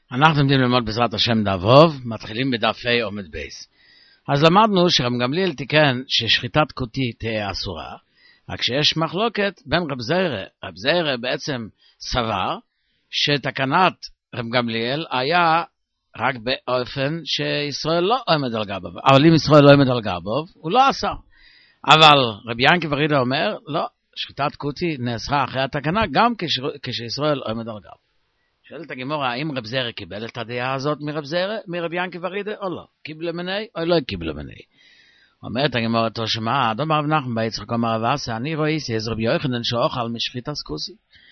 אנחנו עומדים ללמוד בעזרת השם דף ו', מתחילים בדף ה' עומד בייס. אז למדנו שרב גמליאל תיקן ששחיטת כותי תהיה אסורה, רק שיש מחלוקת בין רב זיירה. רב זיירה בעצם סבר שתקנת רב גמליאל היה רק באופן שישראל לא עומד על גביו, אבל אם ישראל לא עומד על גביו, הוא לא אסר. אבל רבי ינקי ברידה אומר, לא, שחיטת כותי נאסרה אחרי התקנה גם כשישראל עומד על גביו. שואלת הגמרא, האם רב זיירה קיבל את הדעה הזאת מרב ינקי ברידה או לא? קיבל מני או לא קיבל מני? אומרת הגמרא תושמע, אדום רב נחמן בר יצחק אמר רב אסא, אני רואה שיש רבי יוחנן שאוכל משחיטת כוסי.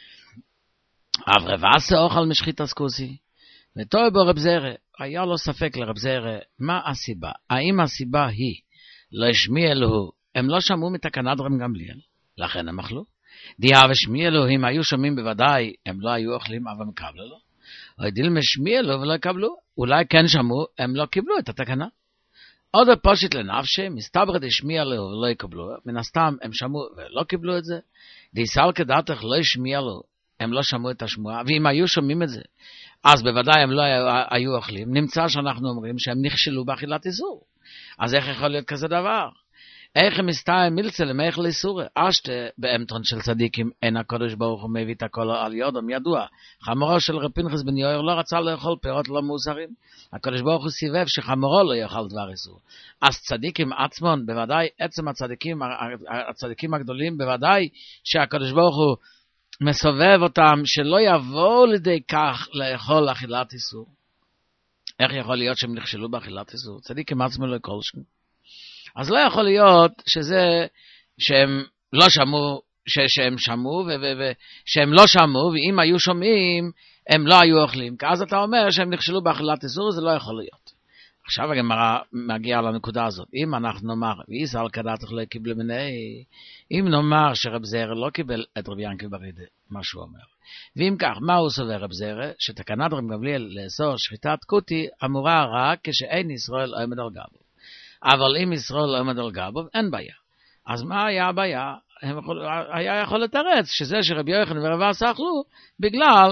אבל רב אסא אוכל משחיטת כוסי. ותוהה בו רב זיירה, היה לו ספק לרב זיירה, מה הסיבה? האם הסיבה היא לא השמיע לו, הם לא שמעו מתקנת רב גמליאל, לכן הם אכלו? דיעה ושמיע לו, אם היו שומעים בוודאי, הם לא היו אוכלים, אבל מקבלו לו. או דילמה משמיע לו ולא יקבלו, אולי כן שמעו, הם לא קיבלו את התקנה. עוד פושט לנפשי, מסתבר דשמיע לו ולא יקבלו, מן הסתם הם שמעו ולא קיבלו את זה. דיסל כדעתך לא השמיע לו, הם לא שמעו את השמועה, ואם היו שומעים את זה, אז בוודאי הם לא היו אוכלים. נמצא שאנחנו אומרים שהם נכשלו באכילת איסור. אז איך יכול להיות כזה דבר? איך הם מסתיים מילצלם, איך לאיסור? אשתה באמתון של צדיקים, אין הקודש ברוך הוא מביא את הכל על יודום, ידוע. חמורו של רב פנחס בן יאיר לא רצה לאכול פירות לא מוסרים. הקודש ברוך הוא סיבב שחמורו לא יאכל דבר איסור. אז צדיקים עצמון, בוודאי עצם הצדיקים הגדולים, בוודאי שהקודש ברוך הוא מסובב אותם, שלא יבואו לידי כך לאכול אכילת איסור. איך יכול להיות שהם נכשלו באכילת איסור? צדיקים עצמם לא כלשהם. אז לא יכול להיות שזה שהם לא שמעו, שהם שמעו ושהם לא שמעו, ואם היו שומעים, הם לא היו אוכלים. כי אז אתה אומר שהם נכשלו באכילת איסור, זה לא יכול להיות. עכשיו הגמרא מגיעה לנקודה הזאת. אם אנחנו נאמר, וישראל כדעתך לא קיבל מני, אם נאמר שרב זיירה לא קיבל את רבי ינקי ברידה, מה שהוא אומר. ואם כך, מה הוא סובר רב זיירה? שתקנת רב גמליאל לאסור שחיטת כותי אמורה רק כשאין ישראל עומד על גביו. אבל אם ישראל לא עומד על גביו, אין בעיה. אז מה היה הבעיה? היה יכול לתרץ שזה שרבי יוחנן ורב אסא אכלו, בגלל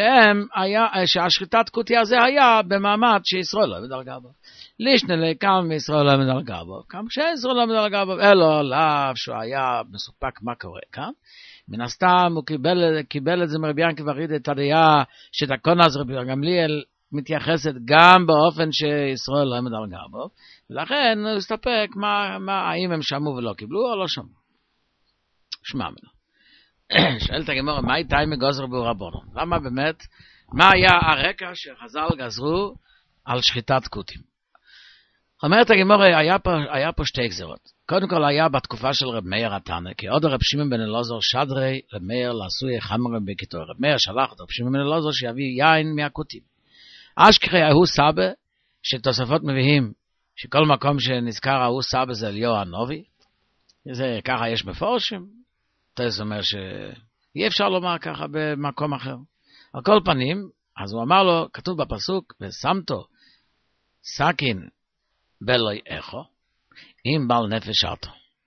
שהשחיטת כותי הזה היה במעמד שישראל לא עומד על גביו. לישנא כמה ישראל לא עומד על גביו, כמה שישראל לא עומד על גביו, אלא לאו שהוא היה מסופק מה קורה כאן. מן הסתם הוא קיבל את זה מרבי ינקי ברידה, את הדעה שתקנה אז רבי גמליאל מתייחסת גם באופן שישראל לא עומד על גביו, ולכן הוא הסתפק האם הם שמעו ולא קיבלו או לא שמעו. שמע ממנו. שואלת הגמרא, מה הייתה מגוזר ברבנו? למה באמת, מה היה הרקע שחז"ל גזרו על שחיטת כותים? אומרת הגמרא, היה פה שתי גזרות. קודם כל היה בתקופה של רב מאיר התנא, כי עוד רב שמעון בן אלעזר שדרי רב מאיר לעשוי חמרה בכיתו. רב מאיר שלח את רב שמעון בן אלעזר שיביא יין מהכותים. אשכחי ההוא סבא, שתוספות מביאים, שכל מקום שנזכר ההוא סבא זה אליהו הנובי, זה ככה יש מפורשים, זה אומר שאי אפשר לומר ככה במקום אחר. על כל פנים, אז הוא אמר לו, כתוב בפסוק, ושמתו סכין בלוי איכו, אם בעל נפש ארתו.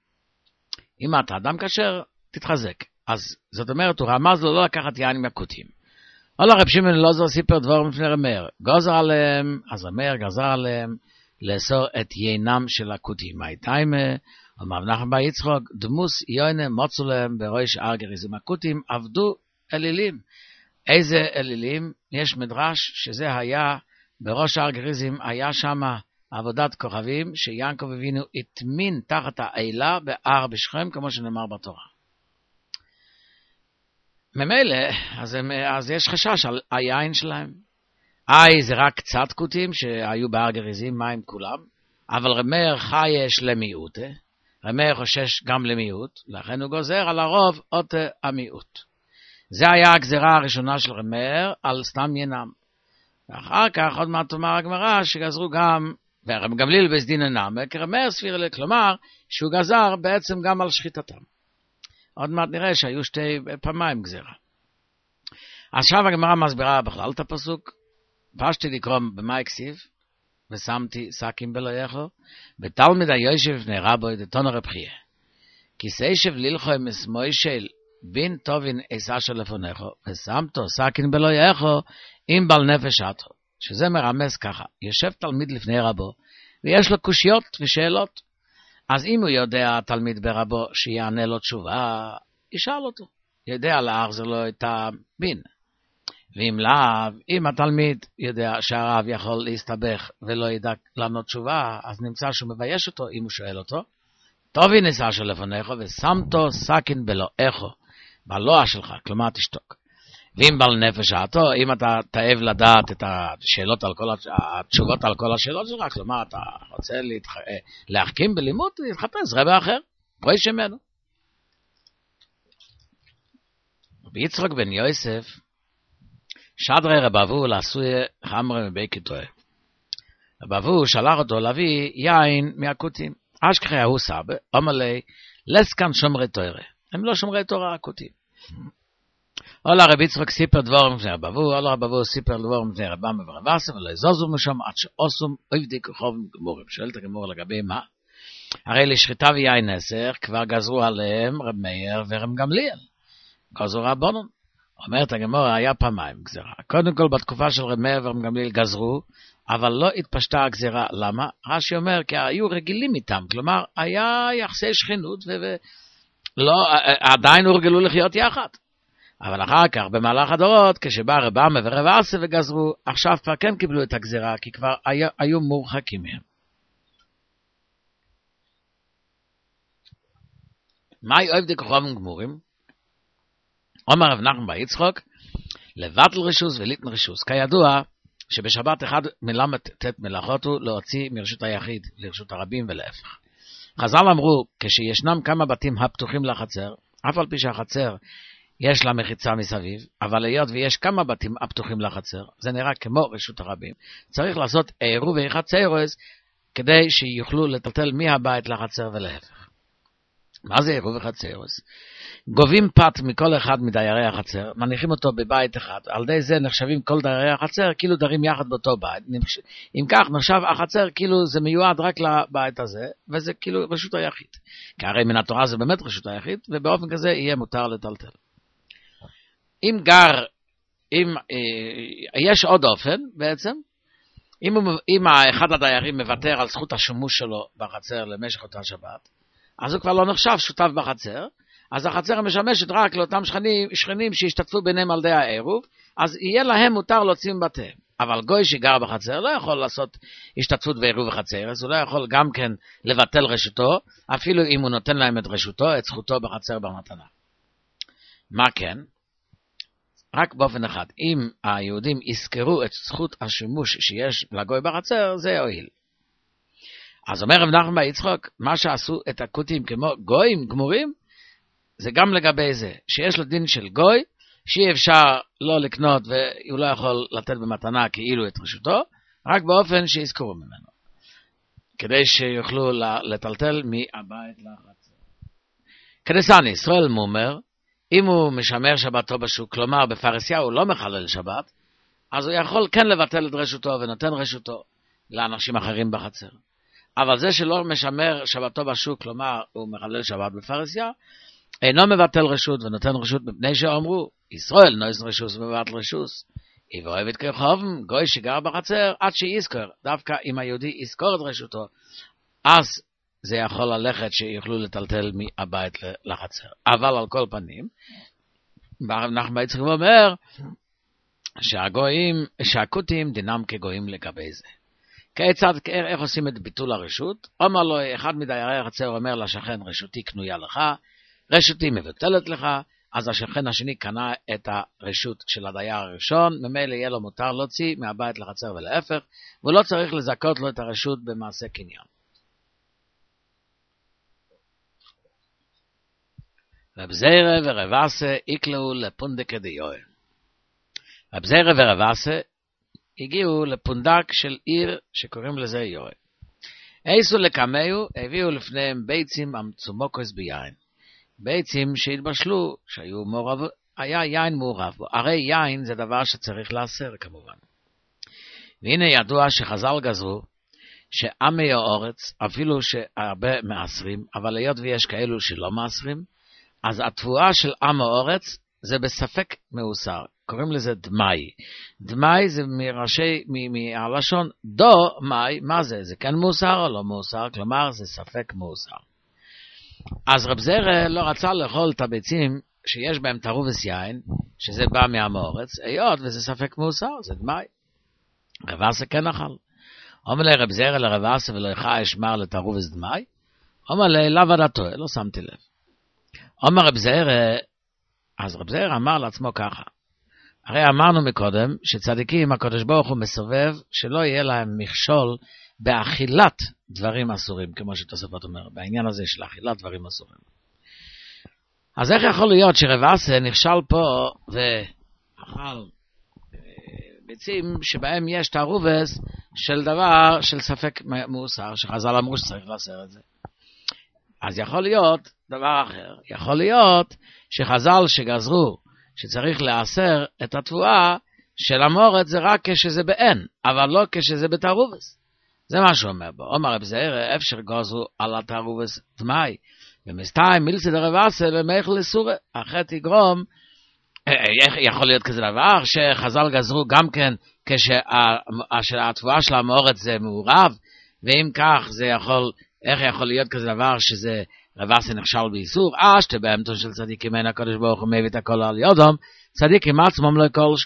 אם אתה אדם כשר, תתחזק. אז זאת אומרת, הוא רמז לו לא לקחת יין מהכותים. או לרב שמעון בן אלעזר סיפר דבורים לפני רב מאיר. גוזר עליהם, אז רב מאיר גזר עליהם, לאסור את יינם של הכותים. הייתיימה, אמר רב נחמן בר יצחק, דמוס יוינה מוצו להם בראש הר גריזים. הכותים עבדו אלילים. איזה אלילים? יש מדרש שזה היה, בראש הר גריזים היה שם עבודת כוכבים, שיעקב אבינו הטמין תחת האלה בהר בשכם, כמו שנאמר בתורה. ממילא, אז יש חשש על היין שלהם. זה רק קצת כותים שהיו בהר גריזים, מים כולם, אבל רב מאיר חייש למיעוט, רב מאיר חושש גם למיעוט, לכן הוא גוזר על הרוב אות המיעוט. זה היה הגזרה הראשונה של רב מאיר על סתם ינם. ואחר כך עוד מעט תאמר הגמרא שגזרו גם, ורב גמליאל בית דין אינם, כי רב מאיר סביר לי, כלומר שהוא גזר בעצם גם על שחיטתם. עוד מעט נראה שהיו שתי פעמיים גזרה. עכשיו הגמרא מסבירה בכלל את הפסוק, פשטי לקרוא במה הכסיב, ושמתי סכין בלויכו, בתלמיד היושב לפני רבו דתנו רב חייא. כי סיישב לילכו מסמוישל בין טובין עשה של לפונכו, ושמתו סכין בלויכו עם בעל נפש אתו. שזה מרמז ככה, יושב תלמיד לפני רבו, ויש לו קושיות ושאלות. אז אם הוא יודע תלמיד ברבו שיענה לו תשובה, ישאל אותו. יודע להחזיר לו את הבין. ואם לאו, אם התלמיד יודע שהרב יכול להסתבך ולא ידע לענות תשובה, אז נמצא שהוא מבייש אותו אם הוא שואל אותו. טובי ניסה של לפניך ושמתו סכין בלועךו, בלוע שלך, כלומר תשתוק. ואם בעל נפש שעתו, אם אתה תאהב לדעת את השאלות על כל התשובות על כל השאלות שלך, כלומר אתה רוצה להחכים בלימוד, להתחפש רבע אחר, פרוי שמנו. ביצחק בן יוסף, שדרי רבבו לעשוי חמרה מבי כתועה. רבבו שלח אותו להביא יין מהכותים. אשכחי ההוא סבא, אומר לי, לסקן שומרי תורה. הם לא שומרי תורה, הכותים. אולה רבי יצחק סיפר דבורם לפני רבבו, אולה רבבו סיפר דבורם לפני רבם ורבסם, ולא יזוזו משום עד שעושום עבדי כחוב גמורים. שואלת הגמור לגבי מה? הרי לשחיטה ויין נסך כבר גזרו עליהם רב מאיר ורב גמליאל. גזרו רבונון. אומרת הגמור, היה פעמיים גזרה. קודם כל בתקופה של רב מאיר ורב גמליאל גזרו, אבל לא התפשטה הגזרה. למה? רש"י אומר, כי היו רגילים איתם, כלומר, היה יחסי שכנות, עדיין הורגלו לחיות יחד. אבל אחר כך, במהלך הדורות, כשבא רבם ורב אסי וגזרו, עכשיו כבר כן קיבלו את הגזרה, כי כבר היו מורחקים מהם. מהי אוהב דכוכבים גמורים? אומר רב נחמן בר יצחק, לבטל רשוס וליתן רשוס. כידוע שבשבת אחד מלמד תת מלאכות הוא להוציא מרשות היחיד לרשות הרבים ולהפך. חז"ל אמרו, כשישנם כמה בתים הפתוחים לחצר, אף על פי שהחצר יש לה מחיצה מסביב, אבל היות ויש כמה בתים הפתוחים לחצר, זה נראה כמו רשות הרבים, צריך לעשות עירובי חצרוס כדי שיוכלו לטלטל מהבית לחצר ולהפך. מה זה עירובי חצרוס? גובים פת מכל אחד מדיירי החצר, מניחים אותו בבית אחד, על ידי זה נחשבים כל דיירי החצר כאילו דרים יחד באותו בית. אם כך נחשב החצר כאילו זה מיועד רק לבית הזה, וזה כאילו רשות היחיד. כי הרי מן התורה זה באמת רשות היחיד, ובאופן כזה יהיה מותר לטלטל. אם יש עוד אופן בעצם, אם אחד הדיירים מוותר על זכות השימוש שלו בחצר למשך אותה שבת, אז הוא כבר לא נחשב שותף בחצר, אז החצר משמשת רק לאותם שכנים שהשתתפו ביניהם על ידי העירוב, אז יהיה להם מותר להוציא מבתיהם. אבל גוי שגר בחצר לא יכול לעשות השתתפות בעירוב בחצר, אז הוא לא יכול גם כן לבטל רשותו, אפילו אם הוא נותן להם את רשותו, את זכותו בחצר במתנה. מה כן? רק באופן אחד, אם היהודים יזכרו את זכות השימוש שיש לגוי בחצר, זה יועיל. אז אומר רב נחמן בר יצחק, מה שעשו את הכותים כמו גויים גמורים, זה גם לגבי זה, שיש לו דין של גוי, שאי אפשר לא לקנות והוא לא יכול לתת במתנה כאילו את רשותו, רק באופן שיזכרו ממנו, כדי שיוכלו לטלטל מהבית לחצר. כדסני, ישראל מומר, אם הוא משמר שבתו בשוק, כלומר בפרסיה הוא לא מחלל שבת, אז הוא יכול כן לבטל את רשותו ונותן רשותו לאנשים אחרים בחצר. אבל זה שלא משמר שבתו בשוק, כלומר הוא מחלל שבת בפרסיה, אינו מבטל רשות ונותן רשות מפני שאומרו, ישראל נויס רשוס ומבטל רשוס. ואוהב את כרחובם, גוי שגר בחצר, עד שיזכור, דווקא אם היהודי יזכור את רשותו, אז זה יכול ללכת שיוכלו לטלטל מהבית לחצר. אבל על כל פנים, הרב נחמן בר יצחק אומר, שהכותים דינם כגויים לגבי זה. כיצד, איך עושים את ביטול הרשות? אומר לו, אחד מדיירי החצר אומר לשכן, רשותי קנויה לך, רשותי מבטלת לך, אז השכן השני קנה את הרשות של הדייר הראשון, ממילא יהיה לו מותר להוציא מהבית לחצר ולהפך, והוא לא צריך לזכות לו את הרשות במעשה קניין. רב זיירה ורב אסה יקלעו לפונדקי דיואה. רב זיירה ורב אסה הגיעו לפונדק של עיר שקוראים לזה יואה. איסו לקמאו, הביאו לפניהם ביצים המצומוקוס ביין. ביצים שהתבשלו, היה יין מעורב בו. הרי יין זה דבר שצריך לאסר כמובן. והנה ידוע שחז"ל גזרו, שעמי האורץ, אפילו שהרבה מאסרים, אבל היות ויש כאלו שלא מאסרים, אז התבואה של עם האורץ זה בספק מאוסר. קוראים לזה דמאי. דמאי זה מהלשון דו מאי, מה זה? זה כן מוסר או לא מוסר? כלומר זה ספק מוסר. אז רב זרע לא רצה לאכול את הביצים שיש בהם תרובס יין, שזה בא מהמורץ, היות וזה ספק מוסר, זה דמאי. רב אסה כן אכל. אומר לי רב זרע לרב אסה ולא יחא אשמר לתרובס דמאי, אומר לי לאו ודתו, לא שמתי לב. אומר רב זרע, אז רב זרע אמר לעצמו ככה, הרי אמרנו מקודם שצדיקים הקדוש ברוך הוא מסובב שלא יהיה להם מכשול באכילת דברים אסורים, כמו שתוספות אומר, בעניין הזה של אכילת דברים אסורים. אז איך יכול להיות שרב אסה נכשל פה ואכל ביצים שבהם יש תערובס של דבר של ספק מוסר, שחז"ל אמרו שצריך לאסר את זה. אז יכול להיות דבר אחר, יכול להיות שחז"ל שגזרו שצריך לאסר את התבואה של המורת זה רק כשזה באין, אבל לא כשזה בתערובס. זה מה שהוא אומר בו. אומר רב זעירא, אפשר גזרו על התערובס דמאי, ומסתיים מילסא דרב אסה למייכל לסורא, החטא יגרום, יכול להיות כזה דבר שחז"ל גזרו גם כן כשהתבואה של המורת זה מעורב, ואם כך זה יכול, איך יכול להיות כזה דבר שזה רב אסה נכשל באיסור, שתבהמתו של צדיקים אין הקדוש ברוך הוא מביא את הכל על יודום, צדיקים עצמם לא כל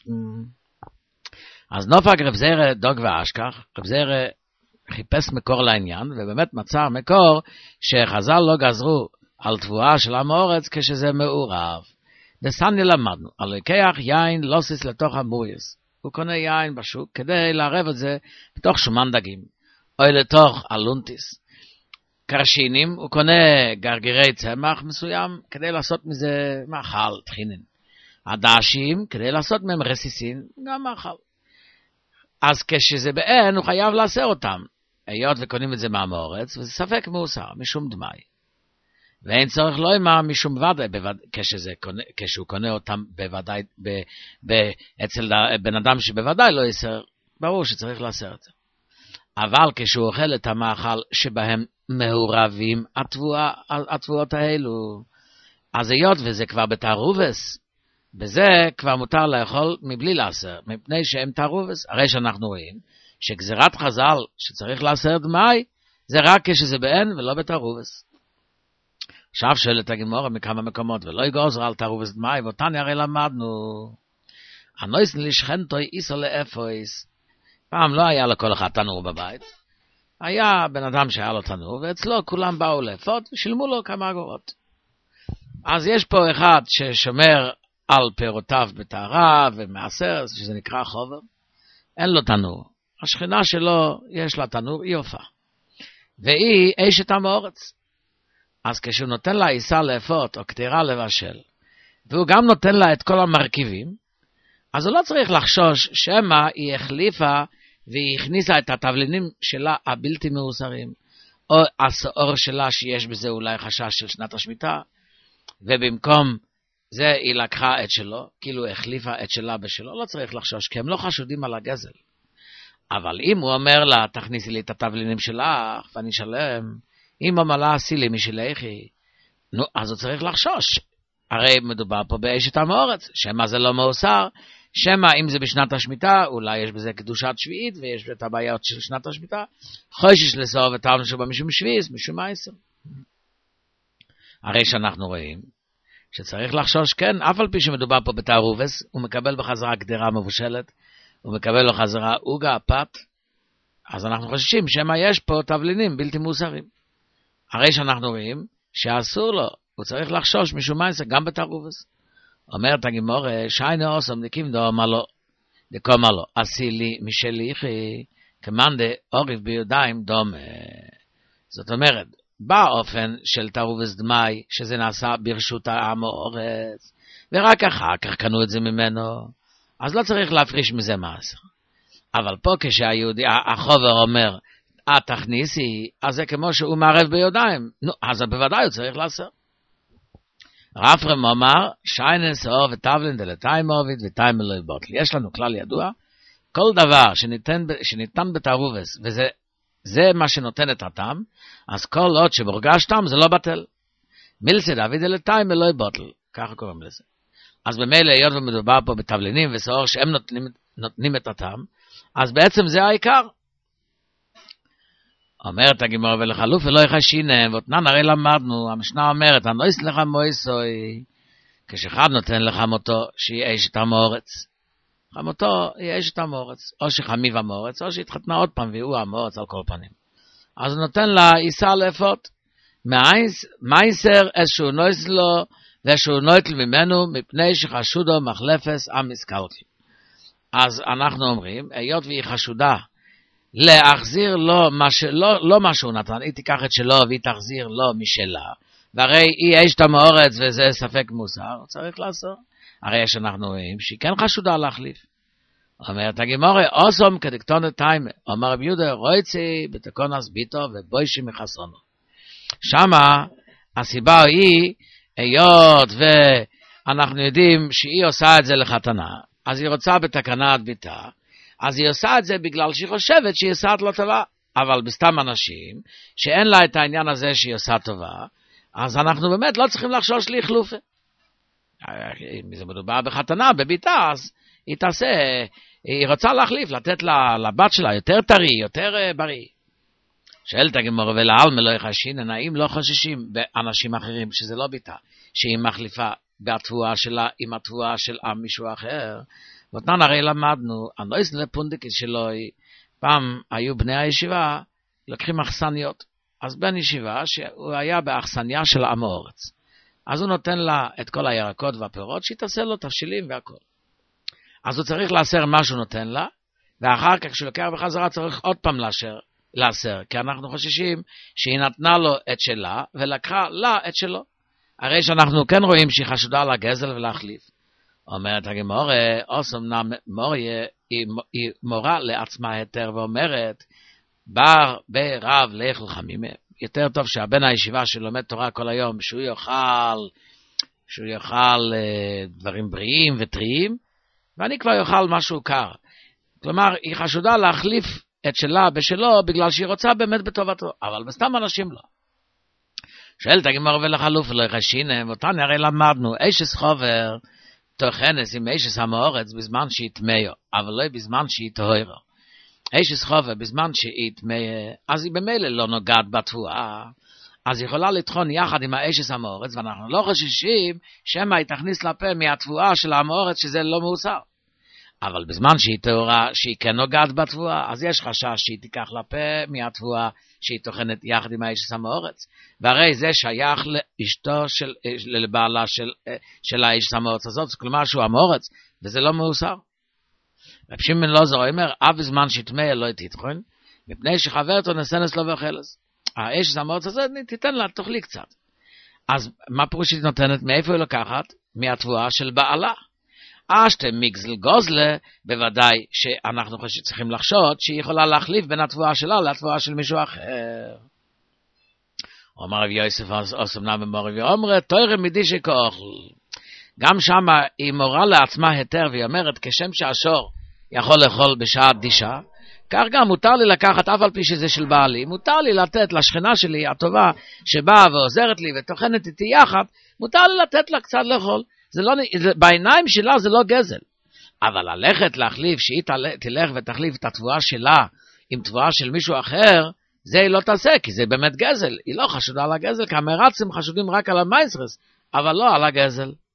אז נופק רב זעירא דוג ואשכח, רב זעירא חיפש מקור לעניין, ובאמת מצא מקור שחז"ל לא גזרו על תבואה של המורץ כשזה מעורב. דסני למדנו, על לקח יין לוסיס לתוך המוריס. הוא קונה יין בשוק כדי לערב את זה בתוך שומן דגים, או לתוך אלונטיס. קרשינים, הוא קונה גרגירי צמח מסוים כדי לעשות מזה מאכל, תחינין. הדשים, כדי לעשות מהם רסיסין, גם מאכל. אז כשזה באין, הוא חייב לאסר אותם. היות וקונים את זה מהמורץ, וזה ספק מאוסר, משום דמאי. ואין צורך לא אמר משום ודאי, כשהוא קונה אותם בוודאי, אצל בן אדם שבוודאי לא יסר, ברור שצריך לאסר את זה. אבל כשהוא אוכל את המאכל שבהם מעורבים התבואות האלו, אז היות וזה כבר בתערובס, בזה כבר מותר לאכול מבלי לאסר, מפני שהם תערובס. הרי שאנחנו רואים שגזירת חז"ל שצריך לאסר דמאי, זה רק כשזה באין ולא בתערובס. עכשיו שואלת הגמרא מכמה מקומות, ולא יגוזר על תערובס דמאי, ואותן הרי למדנו, הנויסן לשכנתוי איסו לאפויס. פעם לא היה לכל אחד תנור בבית, היה בן אדם שהיה לו תנור, ואצלו כולם באו לאפות ושילמו לו כמה אגורות. אז יש פה אחד ששומר על פירותיו בטהרה ומעשר, שזה נקרא חובר, אין לו תנור. השכינה שלו יש לה תנור, היא הופעה. והיא אשת המורץ. אז כשהוא נותן לה עיסה לאפות או קטירה לבשל, והוא גם נותן לה את כל המרכיבים, אז הוא לא צריך לחשוש שמה היא החליפה והיא הכניסה את התבלינים שלה הבלתי מאוסרים, או השעור שלה שיש בזה אולי חשש של שנת השמיטה, ובמקום זה היא לקחה את שלו, כאילו החליפה את שלה בשלו, לא צריך לחשוש, כי הם לא חשודים על הגזל. אבל אם הוא אומר לה, תכניסי לי את התבלינים שלך, ואני שלם, אם אמרה עשי לי משלכי, נו, אז הוא צריך לחשוש. הרי מדובר פה באשת המורץ, שמה זה לא מאוסר, שמה אם זה בשנת השמיטה, אולי יש בזה קדושת שביעית, ויש את הבעיות של שנת השמיטה, חושש לסור וטעם שבא משום שביעיס, משום מייסר. הרי שאנחנו רואים, שצריך לחשוש, כן, אף על פי שמדובר פה בתערובס, הוא מקבל בחזרה גדרה מבושלת, הוא מקבל לו חזרה עוגה, פת, אז אנחנו חוששים שמה יש פה תבלינים בלתי מוסרים. הרי שאנחנו רואים שאסור לו, הוא צריך לחשוש משום מייסר, גם בתערובס. אומרת הגמרא, שיינה אוסם דקים דאמר לו, דקומר לו, עשי לי משליחי, כמאן דאוריב ביודיים דומה. זאת אומרת, באופן של תערובס דמאי, שזה נעשה ברשות המורץ, ורק אחר כך קנו את זה ממנו, אז לא צריך להפריש מזה מעשר. אבל פה כשהיהודי, החובר אומר, תכניסי, אז זה כמו שהוא מערב ביודיים, נו, אז בוודאי הוא צריך לעשר. רפרם אמר, שיינן סעור וטבלין דלתיים מוביד ותיים אלוהי בוטל. יש לנו כלל ידוע, כל דבר שניתן בתערובס, וזה מה שנותן את הטעם, אז כל עוד שמורגש טעם זה לא בטל. מילסי דוד דלתיים אלוהי בוטל, ככה קוראים לזה. אז במילא היות ומדובר פה בתבלינים ושעור שהם נותנים את הטעם, אז בעצם זה העיקר. אומרת הגמרא ולחלוף ולא יחשינם, ואותנן הרי למדנו, המשנה אומרת, הנויס לך מויסוי, כשאחד נותן לך מותו, שהיא אשת המורץ. חמותו היא אשת המורץ, או שחמיב המורץ, או שהתחתנה עוד פעם, והוא המורץ על כל פנים. אז הוא נותן לה איסה לאפות, מייסר איזשהו נויס לו, ואיזשהו נויטל ממנו, מפני שחשודו מחלפס המסקלקל. אז אנחנו אומרים, היות והיא חשודה, להחזיר לו לא מה שהוא נתן, היא תיקח את שלו והיא תחזיר לו משלה, והרי היא אשת המורץ וזה ספק מוסר, צריך לעשות. הרי שאנחנו רואים שהיא כן חשודה להחליף. אומרת הגמרא, אוסום כדקטונת טיימה, אומר רבי יהודה, רויצי בתקונס ביתו ובוישי מחסרונו. שמה הסיבה היא, היות ואנחנו יודעים שהיא עושה את זה לחתנה, אז היא רוצה בתקנת ביתה, אז היא עושה את זה בגלל שהיא חושבת שהיא עושה את לא טובה. אבל בסתם אנשים שאין לה את העניין הזה שהיא עושה טובה, אז אנחנו באמת לא צריכים לחשוש להחלופה. אם זה מדובר בחתנה, בביתה, אז היא תעשה, היא רוצה להחליף, לתת לבת שלה יותר טרי, יותר בריא. שואלת הגמרא ולעלמא לא יחשינן, האם לא חוששים באנשים אחרים שזה לא ביתה, שהיא מחליפה בתבואה שלה עם התבואה של מישהו אחר? ואותן הרי למדנו, הנויס לפונדקית שלו, פעם היו בני הישיבה, לוקחים אכסניות. אז בן ישיבה שהוא היה באכסניה של המורץ. אז הוא נותן לה את כל הירקות והפירות, שהיא תעשה לו תבשילים והכל. אז הוא צריך לאסר מה שהוא נותן לה, ואחר כך כשהוא לוקח בחזרה צריך עוד פעם לאסר, כי אנחנו חוששים שהיא נתנה לו את שלה, ולקחה לה את שלו. הרי שאנחנו כן רואים שהיא חשודה לגזל ולהחליף. אומרת הגמרא, אוסם מוריה, היא מורה לעצמה היתר ואומרת, בר ברב לאכול חמימה. יותר טוב שהבן הישיבה שלומד תורה כל היום, שהוא יאכל דברים בריאים וטריים, ואני כבר יאכל משהו קר. כלומר, היא חשודה להחליף את שלה בשלו, בגלל שהיא רוצה באמת בטובתו, אבל בסתם אנשים לא. שואלת הגמרא ולחלוף לא יחשינם, אותנו הרי למדנו, אשס חובר, תוכנס עם אשס המאורץ בזמן שהיא תמיה, אבל לא בזמן שהיא טהורה. אשס חובר בזמן שהיא תמיה, אז היא במילא לא נוגעת בתבואה, אז היא יכולה לטחון יחד עם האשס המאורץ, ואנחנו לא חוששים שמא היא תכניס לפה מהתבואה של המאורץ שזה לא מאוסר. אבל בזמן שהיא טהורה, שהיא כן נוגעת בתבואה, אז יש חשש שהיא תיקח לפה מהתבואה שהיא טוחנת יחד עם האשס המאורץ. והרי זה שייך לאשתו לבעלה של האשס המאורץ הזאת, כלומר שהוא המאורץ, וזה לא מאוסר. רב שמעון לוזר אומר, אף בזמן שתמיה לא תטחון, מפני שחברתו נסנס לו ואוכלס. האשס המאורץ הזאת תיתן לה, תאכלי קצת. אז מה פירוש שהיא נותנת? מאיפה היא לקחת? מהתבואה של בעלה. אשתם מגזל גוזלה, בוודאי שאנחנו צריכים לחשוד שהיא יכולה להחליף בין התבואה שלה לתבואה של מישהו אחר. אומר רב יוסף אוסמנה במורב ואומרת, תוירה מדישי כאוכל. גם שם היא מורה לעצמה היתר, והיא אומרת, כשם שהשור יכול לאכול בשעה דישה, כך גם מותר לי לקחת, אף על פי שזה של בעלי, מותר לי לתת לשכנה שלי הטובה, שבאה ועוזרת לי וטוחנת איתי יחד, מותר לי לתת לה קצת לאכול. בעיניים שלה זה לא גזל. אבל ללכת להחליף, שהיא תלך ותחליף את התבואה שלה עם תבואה של מישהו אחר, זה היא לא תעשה, כי זה באמת גזל. היא לא חשודה על הגזל, כי המרצים חשודים רק על המייסרס, אבל לא על הגזל.